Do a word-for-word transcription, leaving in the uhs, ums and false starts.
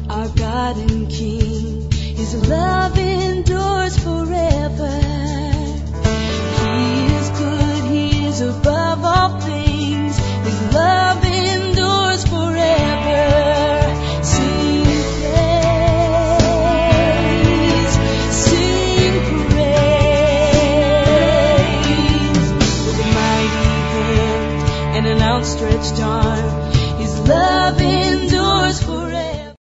our God and King. His love endures forever. He is good, He is above all things. His love endures forever. Sing praise, sing praise. With a mighty hand and an outstretched arm, His love endures